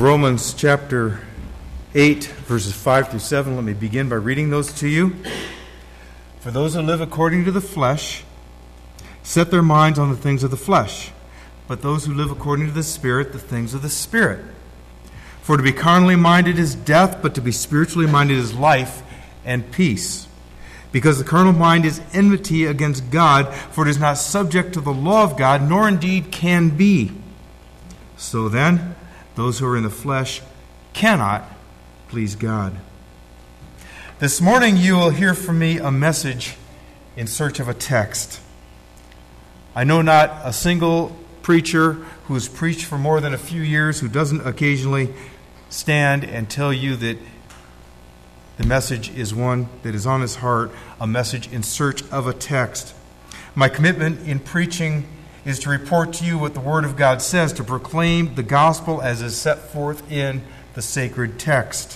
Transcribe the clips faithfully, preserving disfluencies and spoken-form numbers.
of Romans chapter eight, verses five through seven. Let me begin by reading those to you. For those who live according to the flesh set their minds on the things of the flesh, but those who live according to the Spirit, the things of the Spirit. For to be carnally minded is death, but to be spiritually minded is life and peace. Because the carnal mind is enmity against God, for it is not subject to the law of God, nor indeed can be. So then, those who are in the flesh cannot please God. This morning you will hear from me a message in search of a text. I know not a single preacher who has preached for more than a few years who doesn't occasionally stand and tell you that the message is one that is on his heart, a message in search of a text. My commitment in preaching is to report to you what the Word of God says, to proclaim the gospel as is set forth in the sacred text.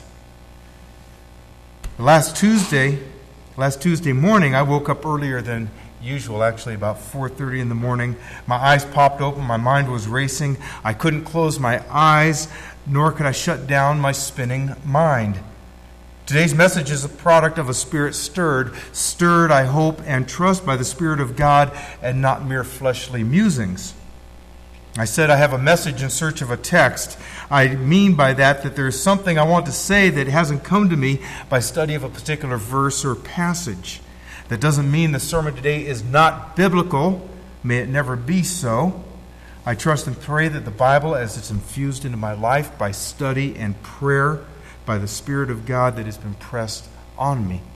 Last Tuesday, last Tuesday morning, I woke up earlier than usual, actually about four thirty in the morning. My eyes popped open, my mind was racing. I couldn't close my eyes, nor could I shut down my spinning mind. Today's message is a product of a spirit stirred, stirred, I hope, and trust by the Spirit of God and not mere fleshly musings. I said I have a message in search of a text. I mean by that that there is something I want to say that hasn't come to me by study of a particular verse or passage. That doesn't mean the sermon today is not biblical. May it never be so. I trust and pray that the Bible, as it's infused into my life by study and prayer, by the Spirit of God that has been pressed on me.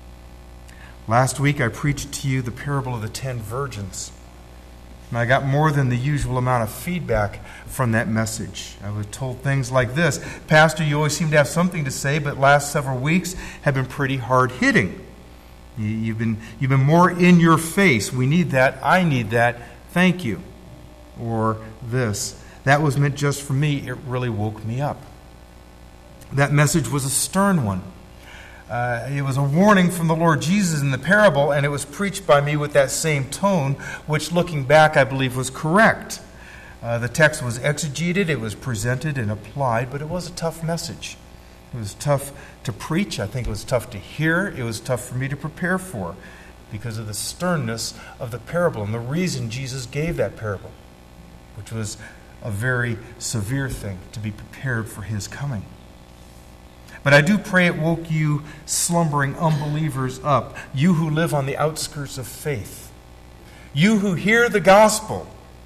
Last week I preached to you the parable of the ten virgins. And I got more than the usual amount of feedback from that message. I was told things like this: Pastor, you always seem to have something to say, but last several weeks have been pretty hard-hitting. You've been, you've been more in your face. We need that. I need that. Thank you. Or this: that was meant just for me. It really woke me up. That message was a stern one. Uh, it was a warning from the Lord Jesus in the parable, and it was preached by me with that same tone, which, looking back, I believe was correct. Uh, the text was exegeted, it was presented and applied, but it was a tough message. It was tough to preach. I think it was tough to hear. It was tough for me to prepare for because of the sternness of the parable and the reason Jesus gave that parable, which was a very severe thing, to be prepared for His coming. But I do pray it woke you slumbering unbelievers up, you who live on the outskirts of faith, you who hear the gospel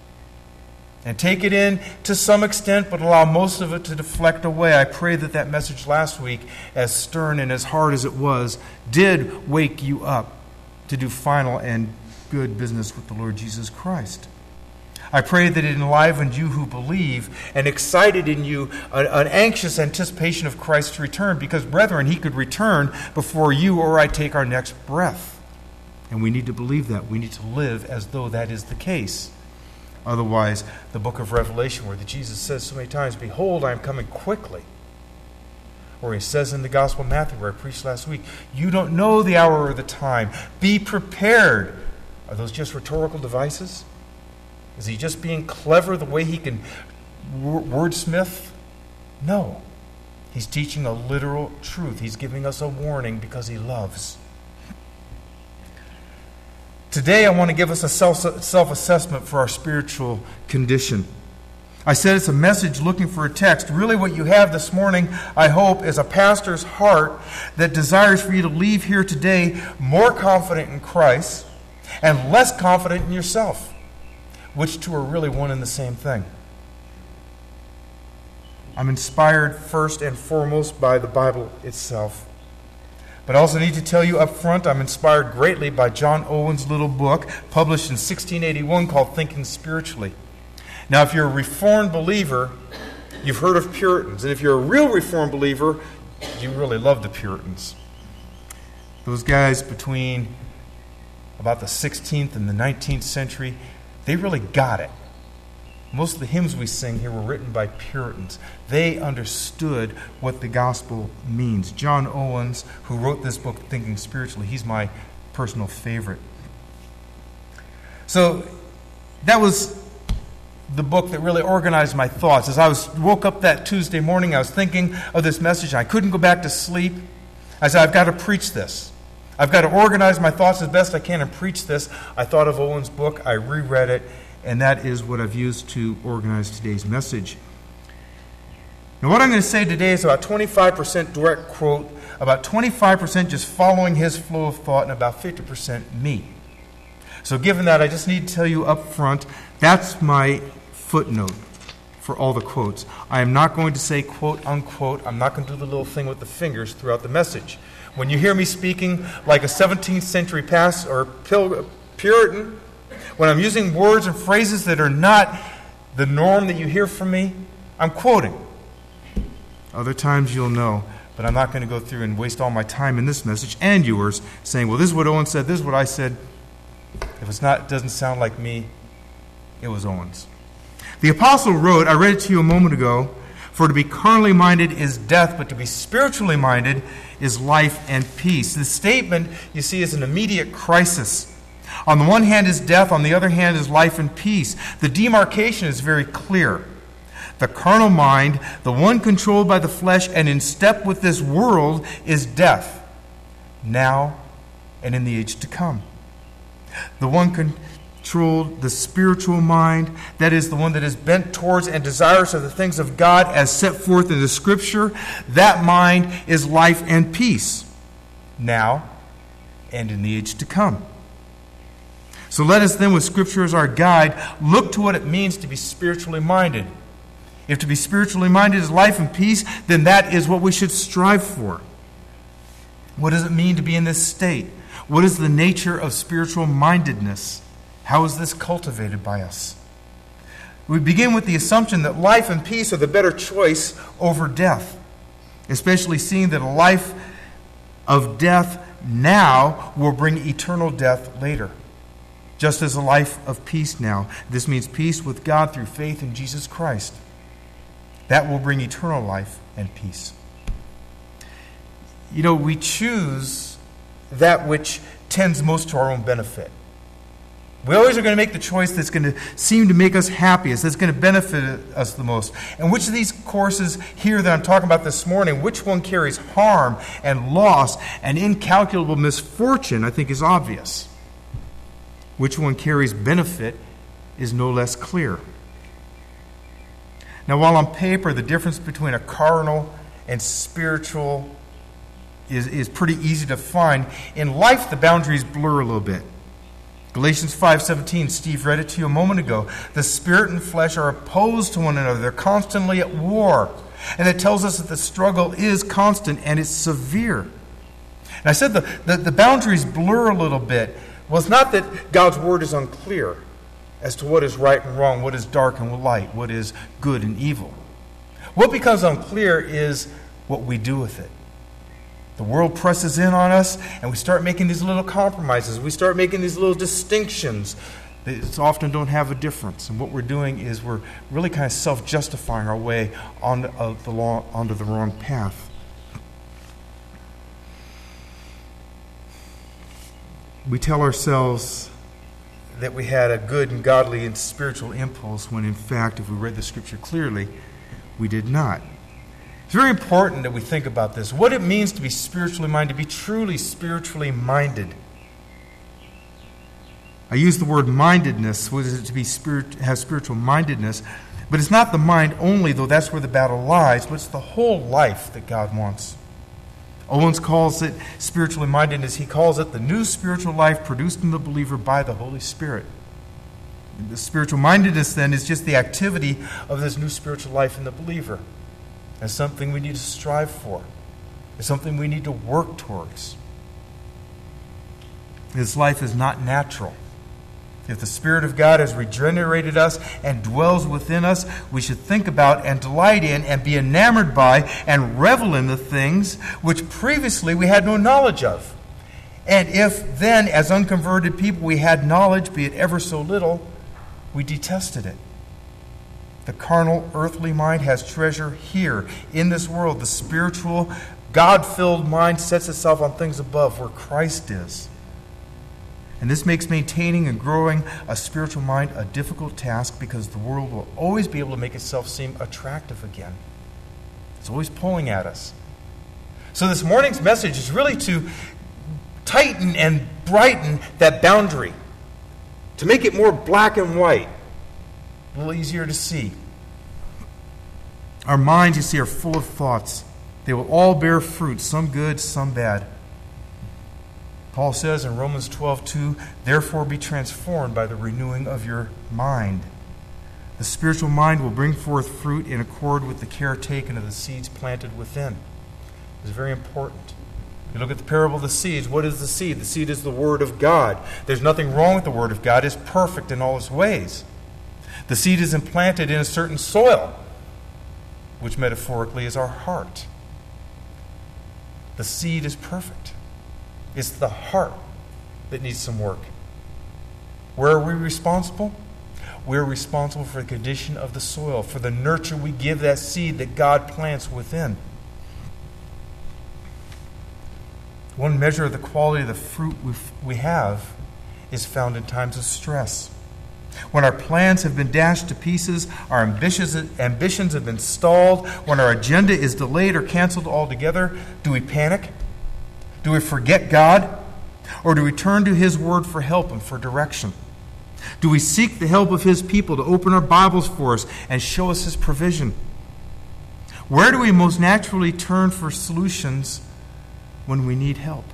and take it in to some extent but allow most of it to deflect away. I pray that that message last week, as stern and as hard as it was, did wake you up to do final and good business with the Lord Jesus Christ. I pray that it enlivened you who believe and excited in you an, an anxious anticipation of Christ's return, because, brethren, He could return before you or I take our next breath. And we need to believe that. We need to live as though that is the case. Otherwise, the book of Revelation, where Jesus says so many times, "Behold, I am coming quickly," or He says in the Gospel of Matthew, where I preached last week, "You don't know the hour or the time. Be prepared." Are those just rhetorical devices? Is He just being clever the way He can wordsmith? No. He's teaching a literal truth. He's giving us a warning because He loves. Today I want to give us a self, self-assessment for our spiritual condition. I said it's a message looking for a text. Really what you have this morning, I hope, is a pastor's heart that desires for you to leave here today more confident in Christ and less confident in yourself, which two are really one and the same thing. I'm inspired first and foremost by the Bible itself. But I also need to tell you up front, I'm inspired greatly by John Owen's little book, published in sixteen eighty-one, called Thinking Spiritually. Now, if you're a Reformed believer, you've heard of Puritans. And if you're a real Reformed believer, you really love the Puritans. Those guys between about the sixteenth and the nineteenth century, they really got it. Most of the hymns we sing here were written by Puritans. They understood what the gospel means. John Owens, who wrote this book, Thinking Spiritually, he's my personal favorite. So that was the book that really organized my thoughts. As I was woke up that Tuesday morning, I was thinking of this message, and I couldn't go back to sleep. I said, I've got to preach this. I've got to organize my thoughts as best I can and preach this. I thought of Owen's book, I reread it, and that is what I've used to organize today's message. Now, what I'm going to say today is about twenty-five percent direct quote, about twenty-five percent just following his flow of thought, and about fifty percent me. So given that, I just need to tell you up front, that's my footnote for all the quotes. I am not going to say quote, unquote. I'm not going to do the little thing with the fingers throughout the message. When you hear me speaking like a seventeenth century pastor or Pil- Puritan, when I'm using words and phrases that are not the norm that you hear from me, I'm quoting. Other times you'll know, but I'm not going to go through and waste all my time in this message and yours saying, well, this is what Owen said, this is what I said. If it's not, it doesn't sound like me, it was Owen's. The apostle wrote, I read it to you a moment ago, for to be carnally minded is death, but to be spiritually minded is life and peace. The statement, you see, is an immediate crisis. On the one hand is death, on the other hand is life and peace. The demarcation is very clear. The carnal mind, the one controlled by the flesh and in step with this world, is death, now and in the age to come. The one controlled, the spiritual mind, that is the one that is bent towards and desirous of the things of God as set forth in the Scripture, that mind is life and peace, now and in the age to come. So let us then, with Scripture as our guide, look to what it means to be spiritually minded. If to be spiritually minded is life and peace, then that is what we should strive for. What does it mean to be in this state? What is the nature of spiritual mindedness? How is this cultivated by us? We begin with the assumption that life and peace are the better choice over death, especially seeing that a life of death now will bring eternal death later, just as a life of peace now. This means peace with God through faith in Jesus Christ. That will bring eternal life and peace. You know, we choose that which tends most to our own benefit. We always are going to make the choice that's going to seem to make us happiest, that's going to benefit us the most. And which of these courses here that I'm talking about this morning, which one carries harm and loss and incalculable misfortune, I think is obvious. Which one carries benefit is no less clear. Now, while on paper the difference between a carnal and spiritual is, is pretty easy to find, in life the boundaries blur a little bit. Galatians five seventeen, Steve read it to you a moment ago. The spirit and flesh are opposed to one another. They're constantly at war. And it tells us that the struggle is constant and it's severe. And I said the, the, the boundaries blur a little bit. Well, it's not that God's word is unclear as to what is right and wrong, what is dark and light, what is good and evil. What becomes unclear is what we do with it. The world presses in on us, and we start making these little compromises. We start making these little distinctions that often don't have a difference. And what we're doing is we're really kind of self-justifying our way onto, uh, the, long, onto the wrong path. We tell ourselves that we had a good and godly and spiritual impulse when in fact, if we read the Scripture clearly, we did not. It's very important that we think about this. What it means to be spiritually minded, to be truly spiritually minded. I use the word mindedness. What is it to be spirit, have spiritual mindedness? But it's not the mind only, though that's where the battle lies, but it's the whole life that God wants. Owens calls it spiritually mindedness. He calls it the new spiritual life produced in the believer by the Holy Spirit. And the spiritual mindedness, then, is just the activity of this new spiritual life in the believer. It's something we need to strive for. It's something we need to work towards. This life is not natural. If the Spirit of God has regenerated us and dwells within us, we should think about and delight in and be enamored by and revel in the things which previously we had no knowledge of. And if then, as unconverted people, we had knowledge, be it ever so little, we detested it. The carnal, earthly mind has treasure here in this world. The spiritual, God-filled mind sets itself on things above where Christ is. And this makes maintaining and growing a spiritual mind a difficult task because the world will always be able to make itself seem attractive again. It's always pulling at us. So this morning's message is really to tighten and brighten that boundary, to make it more black and white, a little easier to see. Our minds, you see, are full of thoughts. They will all bear fruit, some good, some bad. Paul says in Romans twelve two, therefore be transformed by the renewing of your mind. The spiritual mind will bring forth fruit in accord with the care taken of the seeds planted within. It's very important. You look at the parable of the seeds. What is the seed? The seed is the Word of God. There's nothing wrong with the Word of God. It's perfect in all its ways. The seed is implanted in a certain soil, which metaphorically is our heart. The seed is perfect. It's the heart that needs some work. Where are we responsible? We're responsible for the condition of the soil, for the nurture we give that seed that God plants within. One measure of the quality of the fruit we have is found in times of stress. When our plans have been dashed to pieces, our ambitions, ambitions have been stalled, when our agenda is delayed or canceled altogether, do we panic? Do we forget God? Or do we turn to His Word for help and for direction? Do we seek the help of His people to open our Bibles for us and show us His provision? Where do we most naturally turn for solutions when we need help?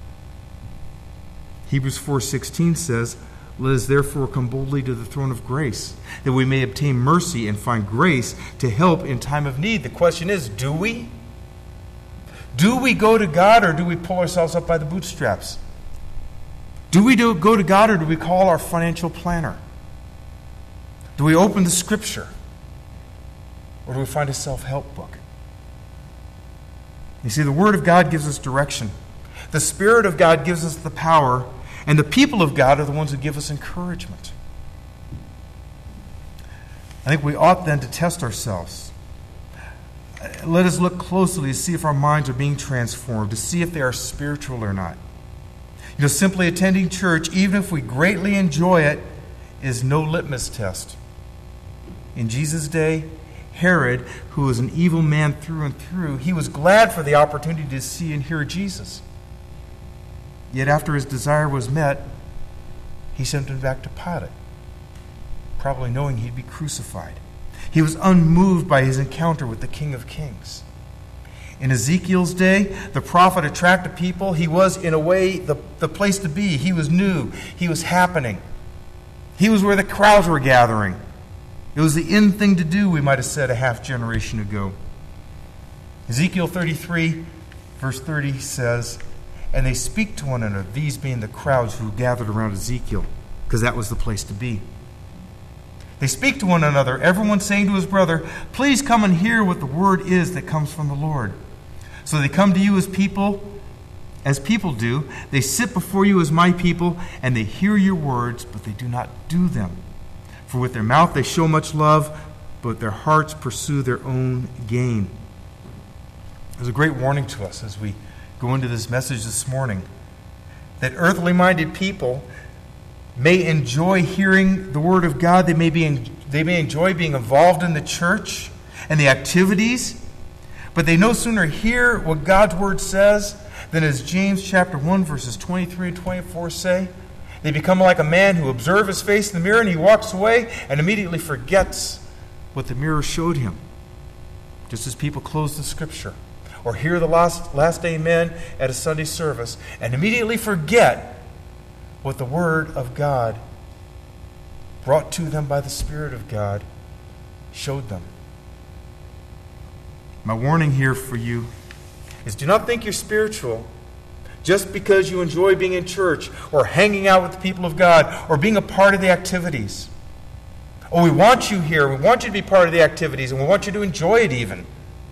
Hebrews four sixteen says, let us therefore come boldly to the throne of grace, that we may obtain mercy and find grace to help in time of need. The question is, do we? Do we go to God, or do we pull ourselves up by the bootstraps? Do we do, go to God, or do we call our financial planner? Do we open the Scripture, or do we find a self-help book? You see, the Word of God gives us direction. The Spirit of God gives us the power, and the people of God are the ones who give us encouragement. I think we ought then to test ourselves. Let us look closely to see if our minds are being transformed, to see if they are spiritual or not. You know, simply attending church, even if we greatly enjoy it, is no litmus test. In Jesus' day, Herod, who was an evil man through and through, he was glad for the opportunity to see and hear Jesus. Yet after his desire was met, he sent him back to Pilate, probably knowing he'd be crucified. He was unmoved by his encounter with the King of Kings. In Ezekiel's day, the prophet attracted people. He was, in a way, the, the place to be. He was new. He was happening. He was where the crowds were gathering. It was the in thing to do, we might have said a half generation ago. Ezekiel thirty-three, verse thirty says, and they speak to one another, these being the crowds who gathered around Ezekiel, because that was the place to be. They speak to one another, everyone saying to his brother, please come and hear what the word is that comes from the Lord. So they come to you as people, as people do. They sit before you as my people, and they hear your words, but they do not do them. For with their mouth they show much love, but their hearts pursue their own gain. There's a great warning to us as we go into this message this morning, that earthly-minded people may enjoy hearing the Word of God. They may be in, they may enjoy being involved in the church and the activities, but they no sooner hear what God's Word says than, as James chapter one, verses twenty-three and twenty-four say, they become like a man who observes his face in the mirror and he walks away and immediately forgets what the mirror showed him. Just as people close the Scripture or hear the last, last amen at a Sunday service and immediately forget what the Word of God, brought to them by the Spirit of God, showed them. My warning here for you is, do not think you're spiritual just because you enjoy being in church or hanging out with the people of God or being a part of the activities. Oh, we want you here. We want you to be part of the activities, and we want you to enjoy it even.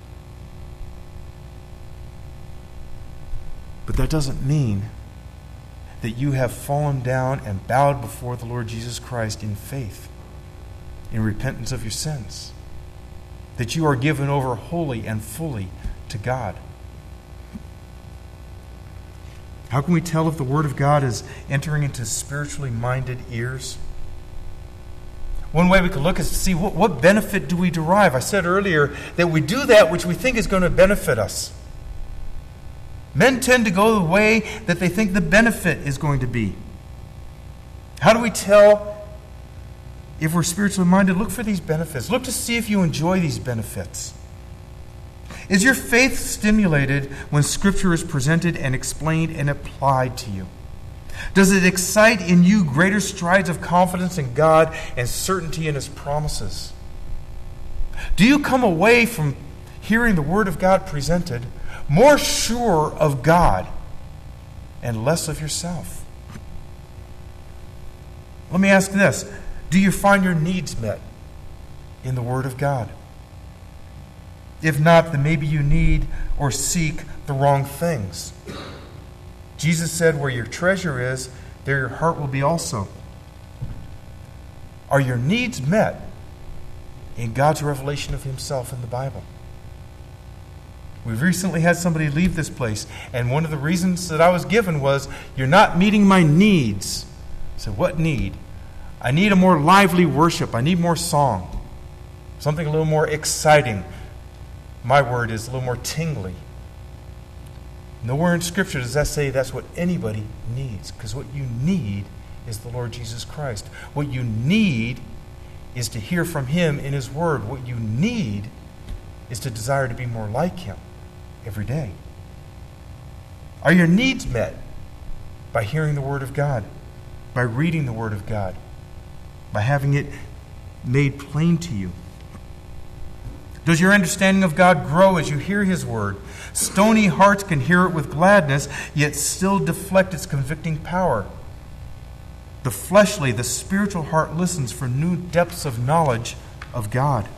But that doesn't mean that you have fallen down and bowed before the Lord Jesus Christ in faith, in repentance of your sins, that you are given over wholly and fully to God. How can we tell if the Word of God is entering into spiritually minded ears? One way we could look is to see what, what benefit do we derive. I said earlier that we do that which we think is going to benefit us. Men tend to go the way that they think the benefit is going to be. How do we tell if we're spiritually minded? Look for these benefits. Look to see if you enjoy these benefits. Is your faith stimulated when Scripture is presented and explained and applied to you? Does it excite in you greater strides of confidence in God and certainty in His promises? Do you come away from hearing the Word of God presented more sure of God and less of yourself? Let me ask this. Do you find your needs met in the Word of God? If not, then maybe you need or seek the wrong things. Jesus said, where your treasure is, there your heart will be also. Are your needs met in God's revelation of Himself in the Bible? We've recently had somebody leave this place, and one of the reasons that I was given was, you're not meeting my needs. I said, what need? I need a more lively worship. I need more song. Something a little more exciting. My word is a little more tingly. Nowhere in Scripture does that say that's what anybody needs, because what you need is the Lord Jesus Christ. What you need is to hear from Him in His Word. What you need is to desire to be more like Him every day. Are your needs met by hearing the Word of God, by reading the Word of God, by having it made plain to you? Does your understanding of God grow as you hear His Word? Stony hearts can hear it with gladness, yet still deflect its convicting power. The fleshly, the spiritual heart listens for new depths of knowledge of God.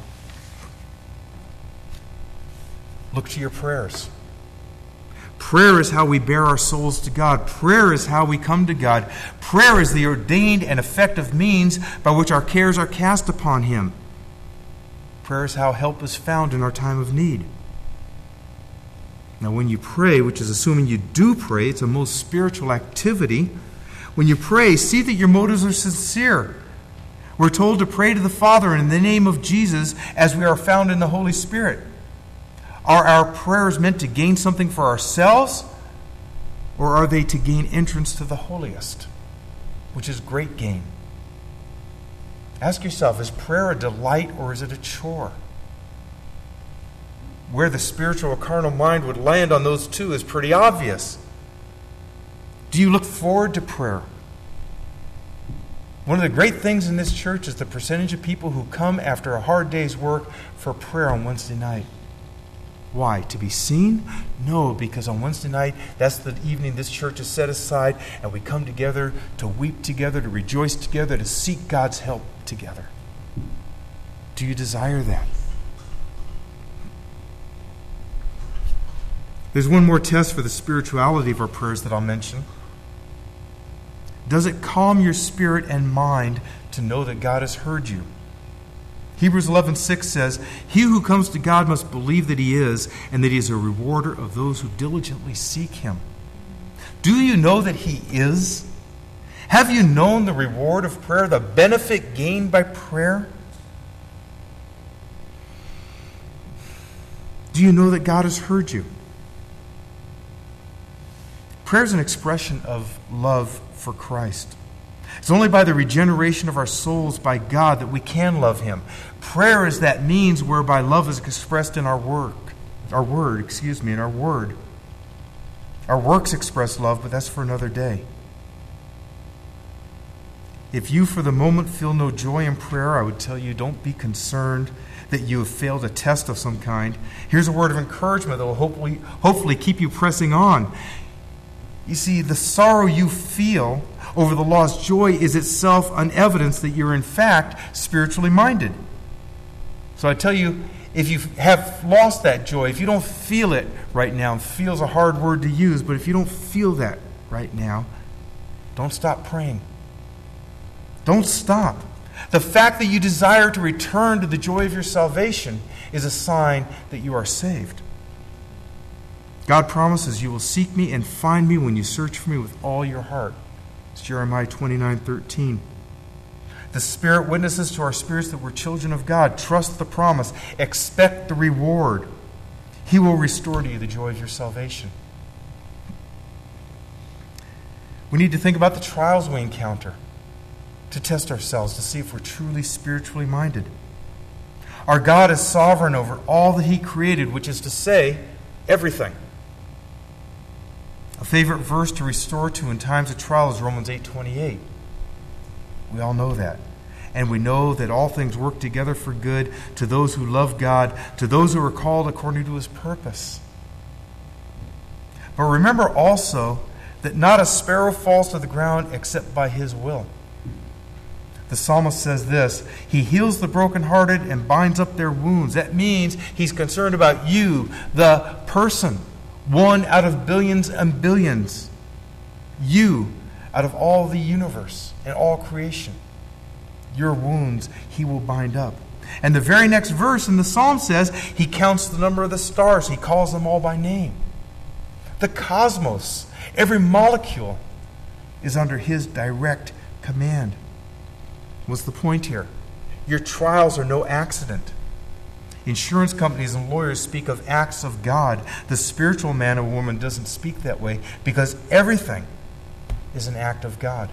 Look to your prayers. Prayer is how we bear our souls to God. Prayer is how we come to God. Prayer is the ordained and effective means by which our cares are cast upon Him. Prayer is how help is found in our time of need. Now, when you pray, which is assuming you do pray, it's a most spiritual activity. When you pray, see that your motives are sincere. We're told to pray to the Father in the name of Jesus as we are found in the Holy Spirit. Are our prayers meant to gain something for ourselves, or are they to gain entrance to the holiest, which is great gain? Ask yourself, is prayer a delight or is it a chore? Where the spiritual or carnal mind would land on those two is pretty obvious. Do you look forward to prayer? One of the great things in this church is the percentage of people who come after a hard day's work for prayer on Wednesday night. Why? To be seen? No, because on Wednesday night, that's the evening this church is set aside, and we come together to weep together, to rejoice together, to seek God's help together. Do you desire that? There's one more test for the spirituality of our prayers that I'll mention. Does it calm your spirit and mind to know that God has heard you? Hebrews eleven six says, "He who comes to God must believe that He is, and that He is a rewarder of those who diligently seek Him." Do you know that He is? Have you known the reward of prayer, the benefit gained by prayer? Do you know that God has heard you? Prayer is an expression of love for Christ. It's only by the regeneration of our souls by God that we can love Him. Prayer is that means whereby love is expressed in our work, our word, excuse me, in our word. Our works express love, but that's for another day. If you for the moment feel no joy in prayer, I would tell you don't be concerned that you have failed a test of some kind. Here's a word of encouragement that will hopefully, hopefully keep you pressing on. You see, the sorrow you feel over the lost joy is itself an evidence that you're in fact spiritually minded. So I tell you, if you have lost that joy, if you don't feel it right now, feel's a hard word to use, but if you don't feel that right now, don't stop praying. Don't stop. The fact that you desire to return to the joy of your salvation is a sign that you are saved. God promises you will seek me and find me when you search for me with all your heart. It's Jeremiah twenty-nine thirteen. The Spirit witnesses to our spirits that we're children of God. Trust the promise. Expect the reward. He will restore to you the joy of your salvation. We need to think about the trials we encounter to test ourselves, to see if we're truly spiritually minded. Our God is sovereign over all that He created, which is to say, everything. A favorite verse to restore to in times of trial is Romans eight twenty-eight. We all know that. And we know that all things work together for good to those who love God, to those who are called according to His purpose. But remember also that not a sparrow falls to the ground except by His will. The psalmist says this, He heals the brokenhearted and binds up their wounds. That means He's concerned about you, the person, one out of billions and billions. You, out of all the universe and all creation. Your wounds He will bind up. And the very next verse in the psalm says, He counts the number of the stars. He calls them all by name. The cosmos, every molecule, is under His direct command. What's the point here? Your trials are no accident. Insurance companies and lawyers speak of acts of God. The spiritual man or woman doesn't speak that way because everything is an act of God.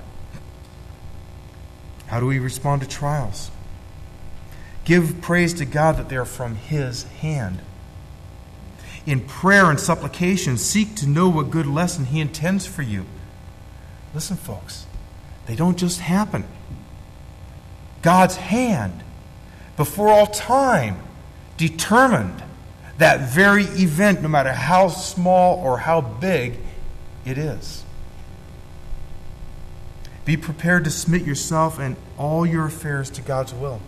How do we respond to trials? Give praise to God that they are from His hand. In prayer and supplication, seek to know what good lesson He intends for you. Listen, folks, they don't just happen. God's hand, before all time, determined that very event, no matter how small or how big it is. Be prepared to submit yourself and all your affairs to God's will.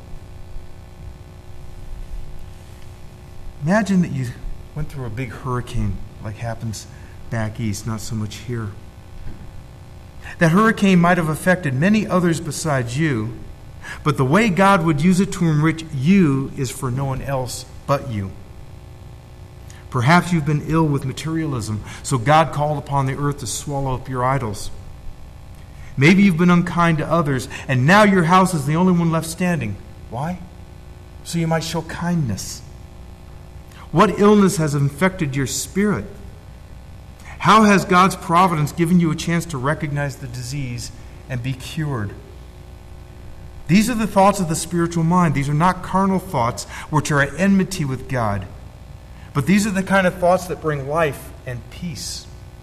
Imagine that you went through a big hurricane like happens back east, not so much here. That hurricane might have affected many others besides you, but the way God would use it to enrich you is for no one else but you. Perhaps you've been ill with materialism, so God called upon the earth to swallow up your idols. Maybe you've been unkind to others, and now your house is the only one left standing. Why? So you might show kindness. What illness has infected your spirit? How has God's providence given you a chance to recognize the disease and be cured? These are the thoughts of the spiritual mind. These are not carnal thoughts which are at enmity with God. But these are the kind of thoughts that bring life and peace.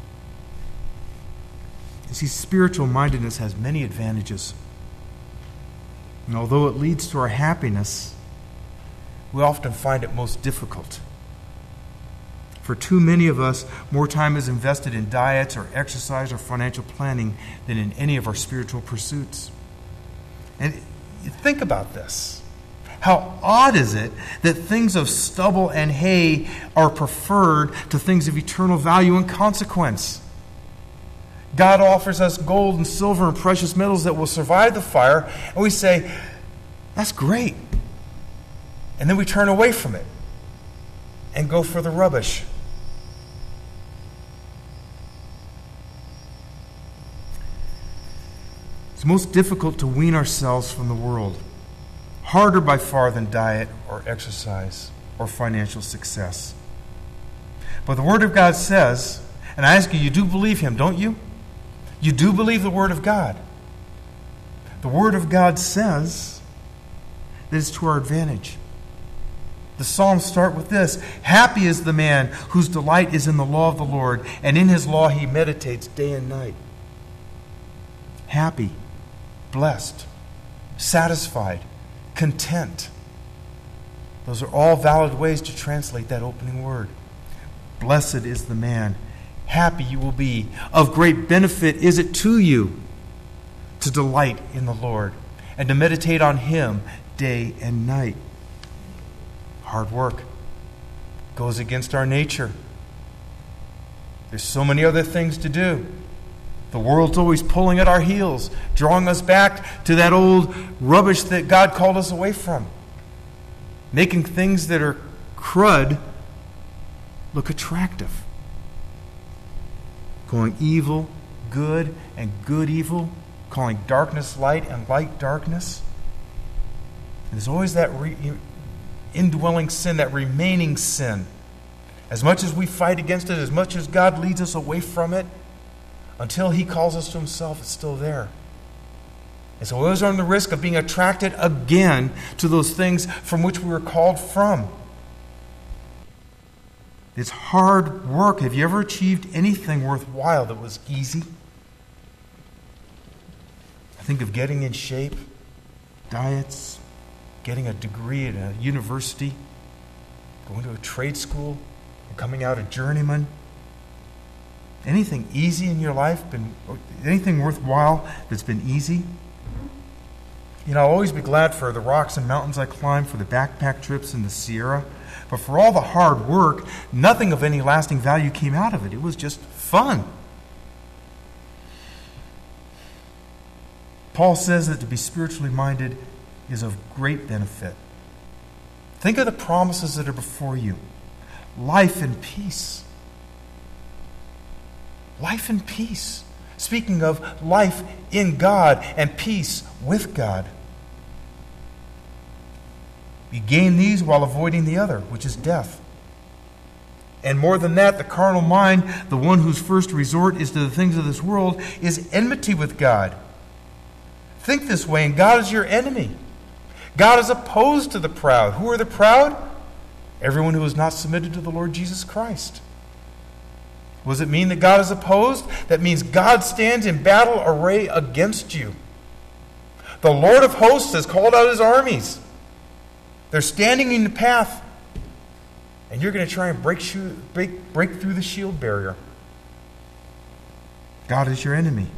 You see, spiritual mindedness has many advantages. And although it leads to our happiness, we often find it most difficult. For too many of us, more time is invested in diets or exercise or financial planning than in any of our spiritual pursuits. And think about this. How odd is it that things of stubble and hay are preferred to things of eternal value and consequence? God offers us gold and silver and precious metals that will survive the fire, and we say, that's great. And then we turn away from it and go for the rubbish. It's most difficult to wean ourselves from the world. Harder by far than diet or exercise or financial success. But the Word of God says, and I ask you, you do believe Him, don't you? You do believe the Word of God. The Word of God says that it's to our advantage. The Psalms start with this: happy is the man whose delight is in the law of the Lord, and in His law he meditates day and night. Happy, blessed, satisfied, content. Those are all valid ways to translate that opening word. Blessed is the man. Happy you will be. Of great benefit is it to you to delight in the Lord and to meditate on Him day and night. Hard work goes against our nature. There's so many other things to do. The world's always pulling at our heels, drawing us back to that old rubbish that God called us away from. Making things that are crud look attractive. calling evil good and good evil, calling darkness light and light darkness. And there's always that re- indwelling sin, that remaining sin. As much as we fight against it, as much as God leads us away from it, until He calls us to Himself, it's still there. And so we always run the risk of being attracted again to those things from which we were called from. It's hard work. Have you ever achieved anything worthwhile that was easy? I think of getting in shape, diets, getting a degree at a university, going to a trade school, and coming out a journeyman. Anything easy in your life? Been anything worthwhile that's been easy? You know, I'll always be glad for the rocks and mountains I climbed, for the backpack trips in the Sierra. But for all the hard work, nothing of any lasting value came out of it. It was just fun. Paul says that to be spiritually minded is of great benefit. Think of the promises that are before you. Life and peace. Life and peace. Speaking of life in God and peace with God. You gain these while avoiding the other, which is death. And more than that, the carnal mind, the one whose first resort is to the things of this world, is enmity with God. Think this way, and God is your enemy. God is opposed to the proud. Who are the proud? Everyone who is not submitted to the Lord Jesus Christ. What does it mean that God is opposed? That means God stands in battle array against you. The Lord of hosts has called out His armies. They're standing in the path, and you're going to try and break, break, break through the shield barrier. God is your enemy.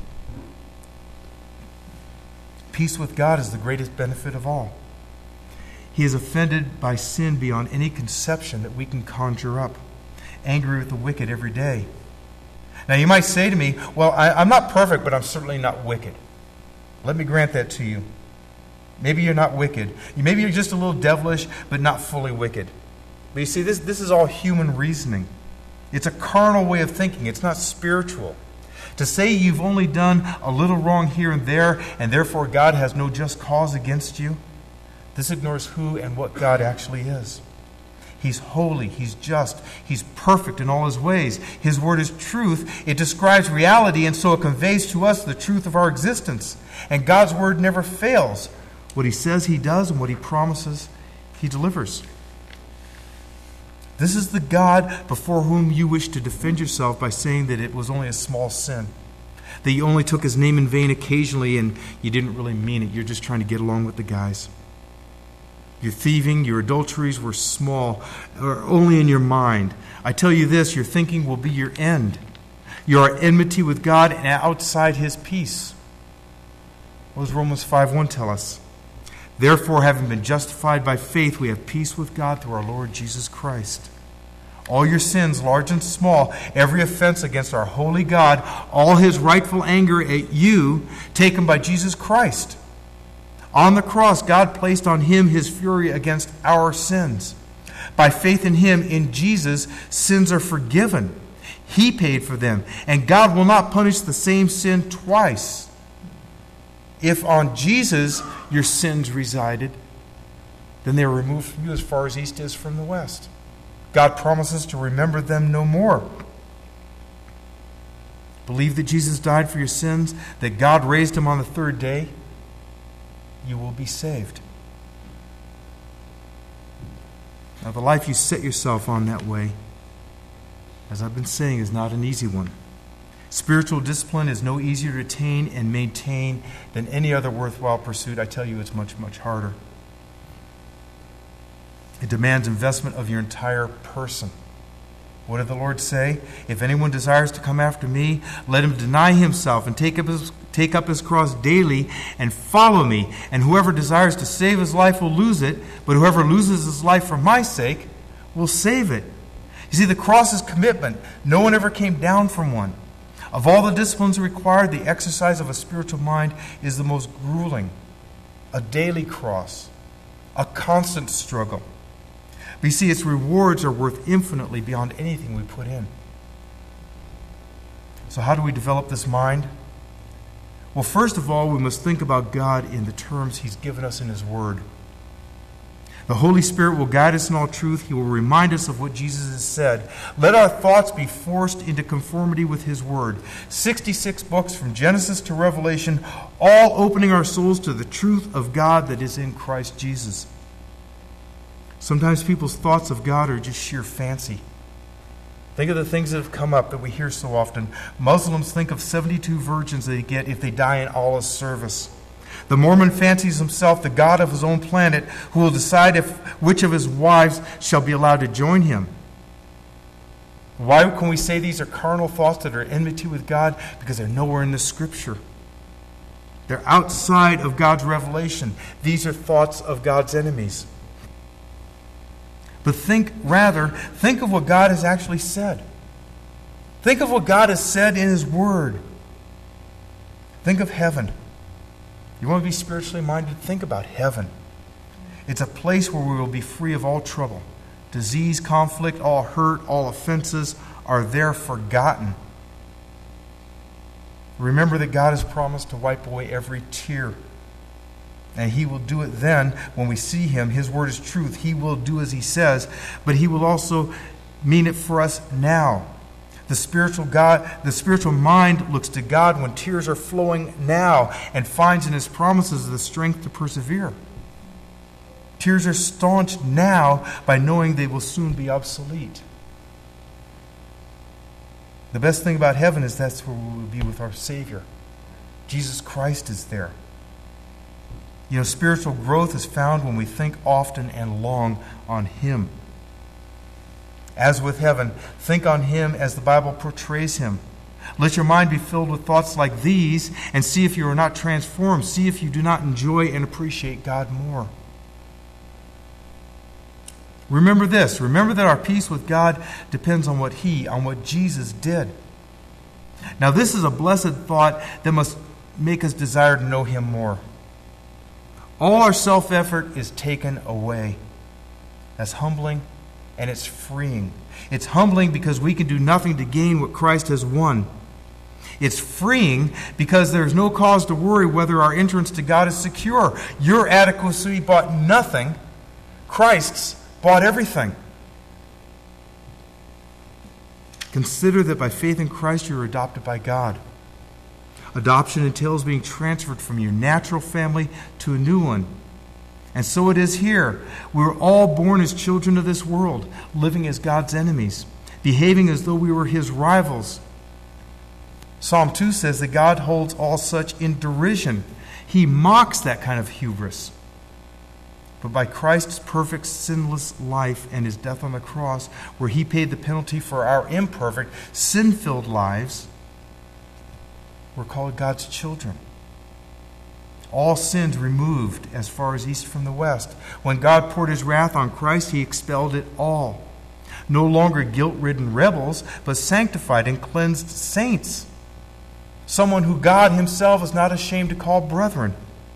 Peace with God is the greatest benefit of all. He is offended by sin beyond any conception that we can conjure up, angry with the wicked every day. Now you might say to me, well, I, I'm not perfect, but I'm certainly not wicked. Let me grant that to you. Maybe you're not wicked. Maybe you're just a little devilish, but not fully wicked. But you see, this, this is all human reasoning. It's a carnal way of thinking. It's not spiritual. To say you've only done a little wrong here and there, and therefore God has no just cause against you, this ignores who and what God actually is. He's holy, He's just, He's perfect in all His ways. His word is truth. It describes reality, and so it conveys to us the truth of our existence. And God's word never fails. What He says He does, and what He promises He delivers. This is the God before whom you wish to defend yourself by saying that it was only a small sin, that you only took His name in vain occasionally and you didn't really mean it. You're just trying to get along with the guys. Your thieving, your adulteries were small, or only in your mind. I tell you this, your thinking will be your end. You are at enmity with God and outside His peace. What does Romans five one tell us? Therefore, having been justified by faith, we have peace with God through our Lord Jesus Christ. All your sins, large and small, every offense against our holy God, all His rightful anger at you, taken by Jesus Christ. On the cross, God placed on Him His fury against our sins. By faith in Him, in Jesus, sins are forgiven. He paid for them, and God will not punish the same sin twice. If on Jesus your sins resided, then they were removed from you as far as east is from the west. God promises to remember them no more. Believe that Jesus died for your sins, that God raised Him on the third day, you will be saved. Now, the life you set yourself on that way, as I've been saying, is not an easy one. Spiritual discipline is no easier to attain and maintain than any other worthwhile pursuit. I tell you, it's much, much harder. It demands investment of your entire person. What did the Lord say? If anyone desires to come after me, let him deny himself and take up his, take up his cross daily and follow me. And whoever desires to save his life will lose it, but whoever loses his life for my sake will save it. You see, the cross is commitment. No one ever came down from one. Of all the disciplines required, the exercise of a spiritual mind is the most grueling. A daily cross, a constant struggle. But you see, its rewards are worth infinitely beyond anything we put in. So how do we develop this mind? Well, first of all, we must think about God in the terms He's given us in His Word. The Holy Spirit will guide us in all truth. He will remind us of what Jesus has said. Let our thoughts be forced into conformity with His Word. sixty-six books from Genesis to Revelation, all opening our souls to the truth of God that is in Christ Jesus. Sometimes people's thoughts of God are just sheer fancy. Think of the things that have come up that we hear so often. Muslims think of seventy-two virgins they get if they die in Allah's service. The Mormon fancies himself the God of his own planet who will decide if which of his wives shall be allowed to join him. Why can we say these are carnal thoughts that are enmity with God? Because they're nowhere in the Scripture. They're outside of God's revelation. These are thoughts of God's enemies. But think, rather, think of what God has actually said. Think of what God has said in His Word. Think of heaven. You want to be spiritually minded? Think about heaven. It's a place where we will be free of all trouble. Disease, conflict, all hurt, all offenses are there forgotten. Remember that God has promised to wipe away every tear. And He will do it then when we see Him. His Word is truth. He will do as He says, but He will also mean it for us now. The spiritual God, the spiritual mind looks to God when tears are flowing now and finds in His promises the strength to persevere. Tears are staunched now by knowing they will soon be obsolete. The best thing about heaven is that's where we will be with our Savior. Jesus Christ is there. You know, spiritual growth is found when we think often and long on Him. As with heaven, think on Him as the Bible portrays Him. Let your mind be filled with thoughts like these and see if you are not transformed. See if you do not enjoy and appreciate God more. Remember this. Remember that our peace with God depends on what He, on what Jesus did. Now, this is a blessed thought that must make us desire to know Him more. All our self-effort is taken away. That's humbling and it's freeing. It's humbling because we can do nothing to gain what Christ has won. It's freeing because there's no cause to worry whether our entrance to God is secure. Your adequacy bought nothing. Christ's bought everything. Consider that by faith in Christ you are adopted by God. Adoption entails being transferred from your natural family to a new one. And so it is here. We were all born as children of this world, living as God's enemies, behaving as though we were His rivals. Psalm two says that God holds all such in derision. He mocks that kind of hubris. But by Christ's perfect, sinless life and His death on the cross, where He paid the penalty for our imperfect, sin-filled lives, we're called God's children. All sins removed as far as east from the west. When God poured His wrath on Christ, He expelled it all. No longer guilt-ridden rebels, but sanctified and cleansed saints. Someone who God Himself is not ashamed to call brethren.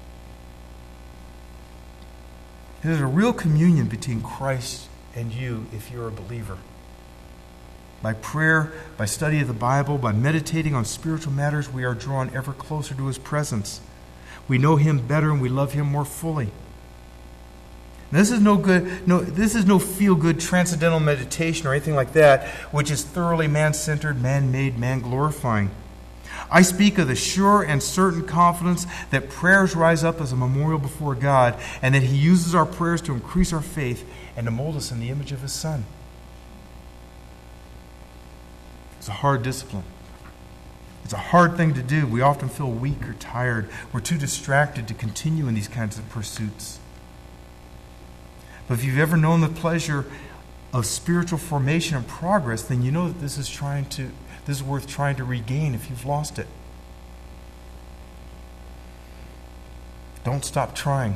There's a real communion between Christ and you if you're a believer. By prayer, by study of the Bible, by meditating on spiritual matters, we are drawn ever closer to His presence. We know Him better and we love Him more fully. Now, this is no good, no, this is no feel-good transcendental meditation or anything like that, which is thoroughly man-centered, man-made, man-glorifying. I speak of the sure and certain confidence that prayers rise up as a memorial before God, and that He uses our prayers to increase our faith and to mold us in the image of His Son. It's a hard discipline. It's a hard thing to do. We often feel weak or tired. We're too distracted to continue in these kinds of pursuits. But if you've ever known the pleasure of spiritual formation and progress, then you know that this is trying to this is worth trying to regain if you've lost it. Don't stop trying.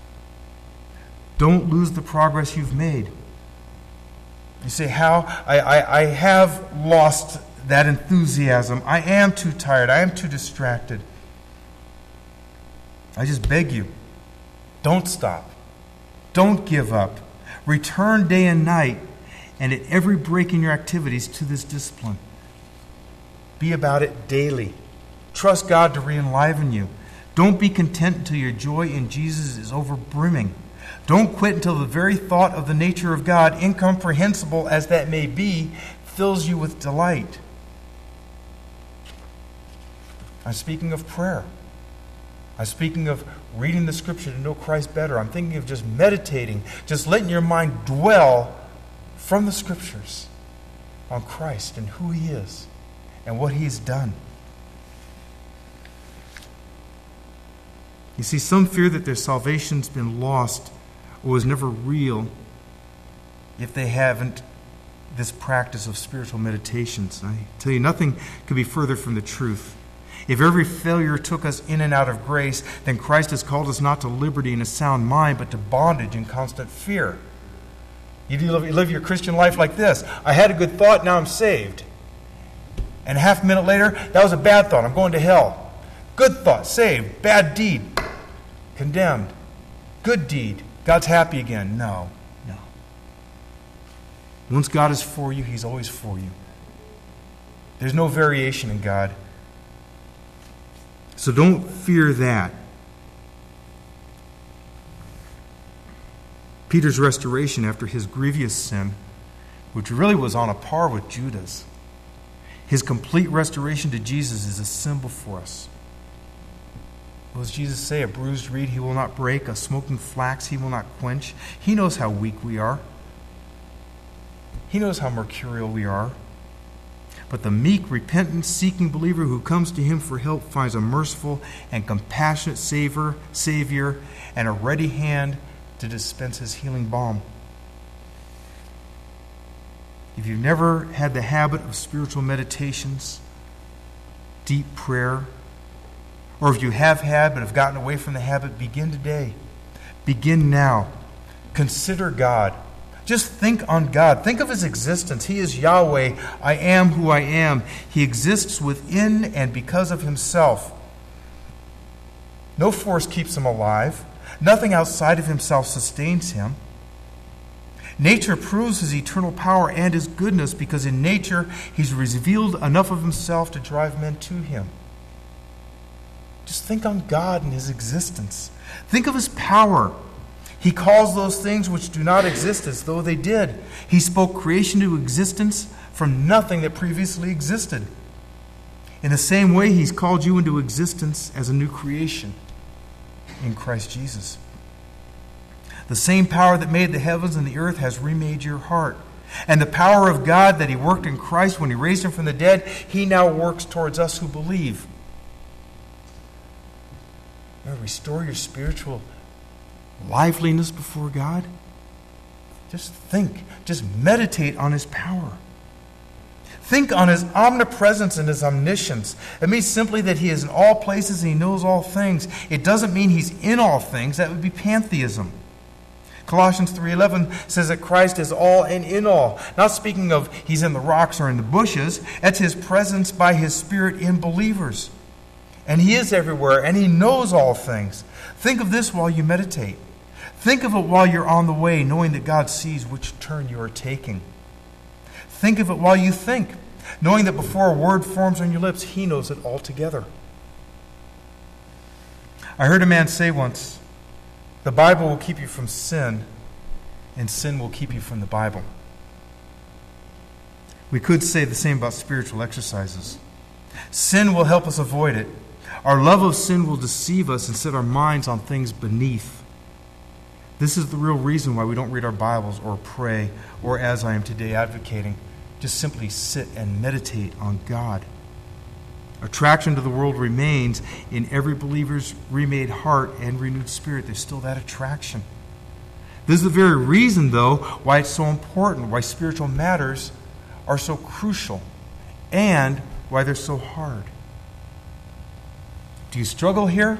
Don't lose the progress you've made. You say, how? I, I, I have lost that enthusiasm. I am too tired. I am too distracted. I just beg you, don't stop. Don't give up. Return day and night, and at every break in your activities to this discipline. Be about it daily. Trust God to re-enliven you. Don't be content until your joy in Jesus is overbrimming. Don't quit until the very thought of the nature of God, incomprehensible as that may be, fills you with delight. I'm speaking of prayer. I'm speaking of reading the Scripture to know Christ better. I'm thinking of just meditating, just letting your mind dwell from the Scriptures on Christ and who He is and what He's done. You see, some fear that their salvation's been lost or was never real if they haven't this practice of spiritual meditations. I tell you, nothing could be further from the truth. If every failure took us in and out of grace, then Christ has called us not to liberty and a sound mind, but to bondage and constant fear. You live your Christian life like this. I had a good thought, now I'm saved. And a half a minute later, that was a bad thought, I'm going to hell. Good thought, saved. Bad deed, condemned. Good deed, God's happy again. No, no. Once God is for you, He's always for you. There's no variation in God. So don't fear that. Peter's restoration after his grievous sin, which really was on a par with Judah's, his complete restoration to Jesus is a symbol for us. What does Jesus say? A bruised reed He will not break, a smoking flax He will not quench. He knows how weak we are. He knows how mercurial we are. But the meek, repentant, seeking believer who comes to Him for help finds a merciful and compassionate Savior, Savior and a ready hand to dispense His healing balm. If you've never had the habit of spiritual meditations, deep prayer, or if you have had but have gotten away from the habit, begin today. Begin now. Consider God. Just think on God. Think of His existence. He is Yahweh. I am who I am. He exists within and because of Himself. No force keeps Him alive. Nothing outside of Himself sustains Him. Nature proves His eternal power and His goodness because in nature He's revealed enough of Himself to drive men to Him. Just think on God and His existence. Think of His power. He calls those things which do not exist as though they did. He spoke creation to existence from nothing that previously existed. In the same way, He's called you into existence as a new creation in Christ Jesus. The same power that made the heavens and the earth has remade your heart. And the power of God that He worked in Christ when He raised Him from the dead, He now works towards us who believe. Now, restore your spiritual liveliness before God. Just think. Just meditate on His power. Think on His omnipresence and His omniscience. It means simply that He is in all places and He knows all things. It doesn't mean He's in all things. That would be pantheism. Colossians three eleven says that Christ is all and in all. Not speaking of He's in the rocks or in the bushes. That's His presence by His Spirit in believers. And He is everywhere and He knows all things. Think of this while you meditate. Think of it while you're on the way, knowing that God sees which turn you are taking. Think of it while you think, knowing that before a word forms on your lips, He knows it altogether. I heard a man say once, the Bible will keep you from sin, and sin will keep you from the Bible. We could say the same about spiritual exercises. Sin will help us avoid it. Our love of sin will deceive us and set our minds on things beneath. This is the real reason why we don't read our Bibles or pray, or as I am today advocating, just simply sit and meditate on God. Attraction to the world remains in every believer's remade heart and renewed spirit. There's still that attraction. This is the very reason, though, why it's so important, why spiritual matters are so crucial, and why they're so hard. Do you struggle here?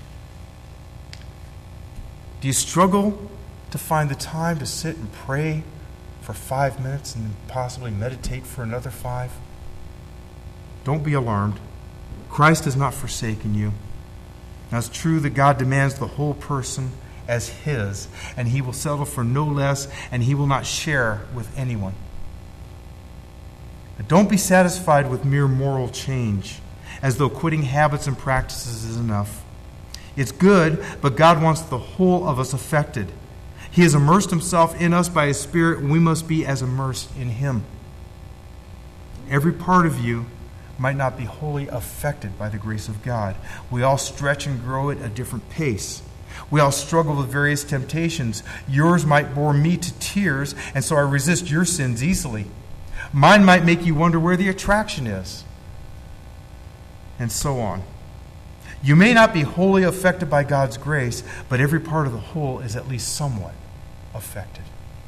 Do you struggle to find the time to sit and pray for five minutes and possibly meditate for another five? Don't be alarmed. Christ has not forsaken you. Now, it's true that God demands the whole person as His, and He will settle for no less, and He will not share with anyone. Don't be satisfied with mere moral change, as though quitting habits and practices is enough. It's good, but God wants the whole of us affected. He has immersed himself in us by his Spirit, and we must be as immersed in him. Every part of you might not be wholly affected by the grace of God. We all stretch and grow at a different pace. We all struggle with various temptations. Yours might bore me to tears, and so I resist your sins easily. Mine might make you wonder where the attraction is, and so on. You may not be wholly affected by God's grace, but every part of the whole is at least somewhat affected.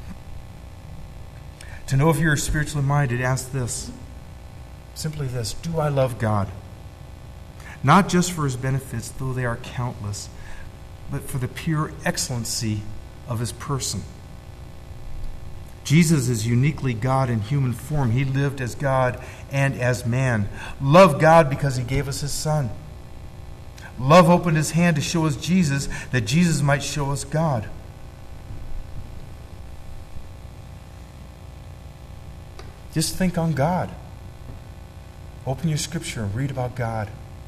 To know if you're spiritually minded, ask this. Simply this: do I love God? Not just for his benefits, though they are countless, but for the pure excellency of his person. Jesus is uniquely God in human form. He lived as God and as man. Love God because he gave us his Son. Love opened his hand to show us Jesus, that Jesus might show us God. Just think on God. Open your scripture and read about God.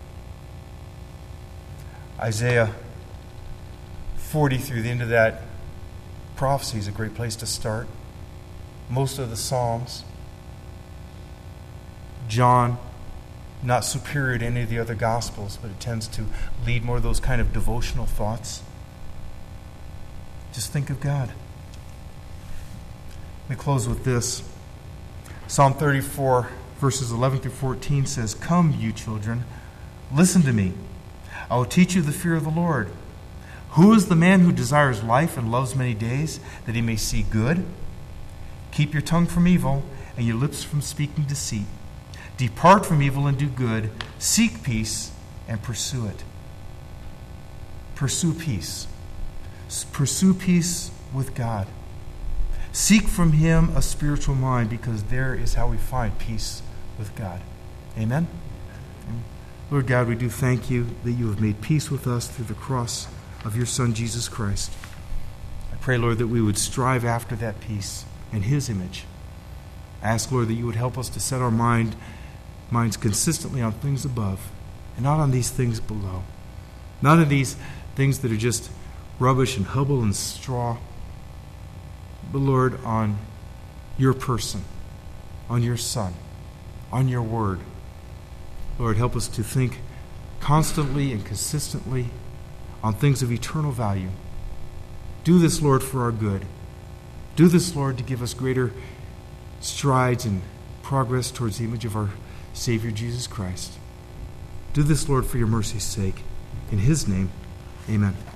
Isaiah forty through the end of that prophecy is a great place to start. Most of the Psalms. John, not superior to any of the other Gospels, but it tends to lead more of those kind of devotional thoughts. Just think of God. Let me close with this. Psalm thirty-four, verses eleven through fourteen says, "Come, you children, listen to me. I will teach you the fear of the Lord. Who is the man who desires life and loves many days, that he may see good? Keep your tongue from evil and your lips from speaking deceit. Depart from evil and do good. Seek peace and pursue it." Pursue peace. Pursue peace with God. Seek from him a spiritual mind, because there is how we find peace with God. Amen? Lord God, we do thank you that you have made peace with us through the cross of your Son, Jesus Christ. I pray, Lord, that we would strive after that peace in his image. I ask, Lord, that you would help us to set our mind, minds consistently on things above and not on these things below. Not on these things that are just rubbish and hubble and straw, but, Lord, on your person, on your Son, on your word. Lord, help us to think constantly and consistently on things of eternal value. Do this, Lord, for our good. Do this, Lord, to give us greater strides and progress towards the image of our Savior, Jesus Christ. Do this, Lord, for your mercy's sake. In his name, amen.